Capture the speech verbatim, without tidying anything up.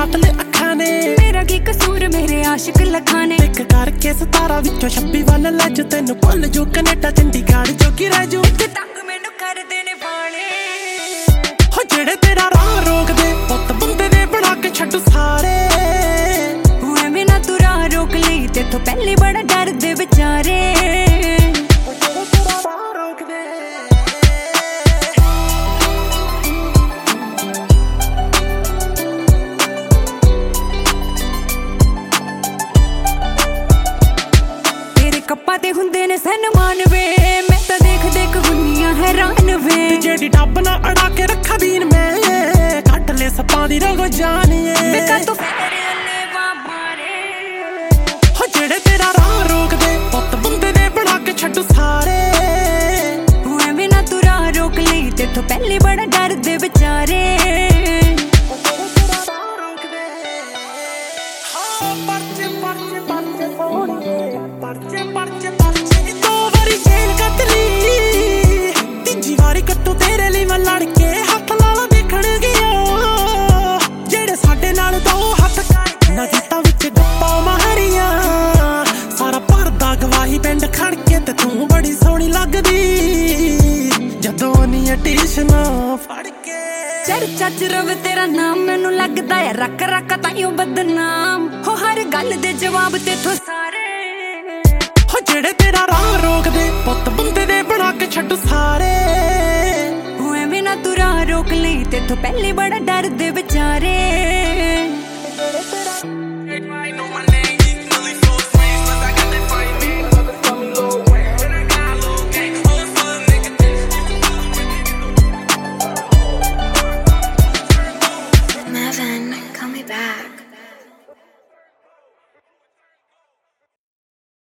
ਕੱਟ ਲੈ ਅੱਖਾਂ ਨੇ मेरा की कसूर मेरे आशिक लखां ने ਇੱਕ ਕਰਕੇ ਸਤਾਰਾਂ ਵਿੱਚੋਂ ਛੱਬੀ ਵੱਲ ਲੱਜ ਤੈਨੂੰ ਭੁੱਲ ਜੂ ਕੈਨੇਡਾ ਚੰਡੀਗੜ੍ਹ ਜੋਗੀ ਰਹਿ ਜੂ ਤੇ ਤੰਗ ਮੈਨੂੰ ਕਰਦੇ ਨੇ ਬਾਣੇ ਹੋ ਜਿਹੜੇ ਤੇਰਾ ਰਾਹ ਰੋਕਦੇ ਪੁੱਤ ਬੰਦੇ ਦੇ ਬਣਾ ਕੇ ਛੱਡ ਸਾਰੇ ਐਵੇਂ ਨਾ ਤੂੰ ਰਾਹ ਰੋਕ ਲਈ ਤੇਥੋਂ ਪਹਿਲੇ ਬੜਾ ਡਰਦੇ ਵਿਚਾਰੇ ਕੱਪਾਂ ਤੇ ਹੁੰਦੇ ਨੇ ਸਨਮਾਨ ਵੇ ਮੈਂ ਤਾਂ ਦੇਖ ਦੇਖ ਹੁੰਨੀਆਂ ਹੈਰਾਨ ਵੇ ਜਿਹੜੀ ਡੱਬ ਨਾ ਅੜਾ ਕੇ ਰੱਖਾ ਦੀਨ ਮੈਂ ਕੱਟ ਲੈ ਸੱਪਾਂ ਦੀ ਰਗੋ ਜਾਨੀਏ ਵੇ ਕਾ ਤੂੰ ਫੇਰੇ ਅੱਲੇ ਬਾਬਾਰੇ ਹੋ ਜਿਹੜੇ ਤੇਰਾ ਰਾਹ ਰੋਕਦੇ ਪੁੱਤ ਬੰਦੇ ਦੇ ਬਣਾ ਕੇ ਛੱਡ ਸਾਰੇ ਐਵੇਂ ਨਾ ਤੂੰ ਰਾਹ ਰੋਕ ਲਈ ਤੇਥੋਂ ਪਹਿਲੇ ਬੜਾ ਡਰਦੇ ਵਿਚਾਰੇ ਪਰਚੇ ਪਰਚੇ ਪਰਚੇ ਸੋਹਣੀਏ ਪਰਚੇ ਪਰਚੇ ਪਰਚੇ ਦੋ ਵਾਰੀ ਜੇਲ ਕੱਟ ਲਈ ਤੀਜੀ ਵਾਰੀ ਕੱਟੂ ਤੇਰੇ ਲਈ ਮੈਂ ਲੜ ਕੇ ਹੱਥ ਲਾਲਾ ਦੇਖਣ ਗਿਆ ਜਿਹੜੇ ਸਾਡੇ ਨਾਲ ਦੋ ਹੱਥ ਕਰਕੇ ਨਾ ਗੀਤਾਂ ਵਿੱਚ ਗੱਪਾਂ ਮਾਰੀਆਂ ਸਾਰਾ ਭਰਦਾ ਗਵਾਹੀ ਪਿੰਡ ਖੜ ਕੇ ਤੇ ਤੂੰ ਬੜੀ ਸੋਹਣੀ ਲੱਗਦੀ ਜਦੋਂ ਨੀ ਟਿਸ਼ਨਾ ਫੜ ਕੇ ਚਰਚਾ ਚ ਰਵੇ ਤੇਰਾ ਨਾਮ ਮੈਨੂੰ ਲੱਗਦਾ ਹੈ ਰੱਖ ਰੱਖ ਤਾਈਓ ਬਦਨਾਮ ਹੋ ਹਰ ਗੱਲ ਦੇ ਜਵਾਬ ਤੇਥੋਂ ਸਾਰੇ ਹੋ ਜਿਹੜੇ ਤੇਰਾ ਰਾਹ ਰੋਕਦੇ ਪੁੱਤ ਬੰਦੇ ਦੇ ਬਣਾ ਕੇ ਛੱਡ ਸਾਰੇ ਐਵੇਂ ਨਾ ਤੂੰ ਰਾਹ ਰੋਕ ਲਈ ਤੇਥੋਂ ਪਹਿਲੇ ਬੜਾ ਡਰਦੇ ਵਿਚਾਰੇ